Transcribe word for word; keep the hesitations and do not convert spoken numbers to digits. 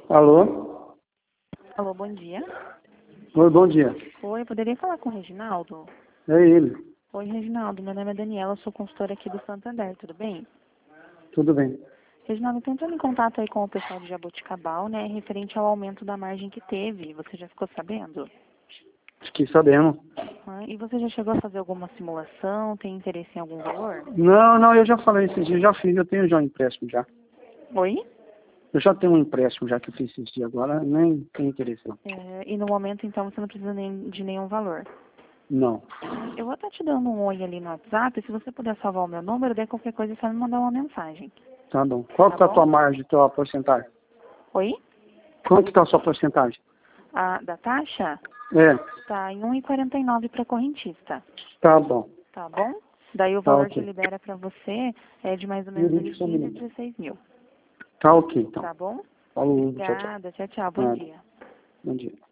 Alô? Alô, bom dia. Oi, bom dia. Oi, eu poderia falar com o Reginaldo? É ele. Oi, Reginaldo, meu nome é Daniela, sou consultora aqui do Santander, tudo bem? Tudo bem. Reginaldo, tô entrando em contato aí com o pessoal de Jaboticabal, né, referente ao aumento da margem que teve. Você já ficou sabendo? Fiquei sabendo. Ah, e você já chegou a fazer alguma simulação? Tem interesse em algum valor? Não, não, eu já falei esses dias, já fiz, eu tenho já um empréstimo já. Oi? Eu já tenho um empréstimo já que eu fiz esses dias, agora nem tenho interesse não. É, e no momento, então, você não precisa nem de nenhum valor. Não. Eu vou estar te dando um oi ali no WhatsApp, se você puder salvar o meu número, daí qualquer coisa é só me mandar uma mensagem. Tá bom. Qual Tá que tá a tua bom? margem, tua porcentagem? Oi? Quanto que tá a sua porcentagem? A da taxa? É, Tá em um e quarenta e nove para correntista, tá bom. tá bom? Daí o Tá valor que ok. libera para você é de mais ou E o menos vídeo ali só um quinze, minuto. dezesseis mil, Tá ok, então. tá bom? Falou, tchau, tchau. Obrigada, tchau, tchau, bom Nada. dia. Bom dia.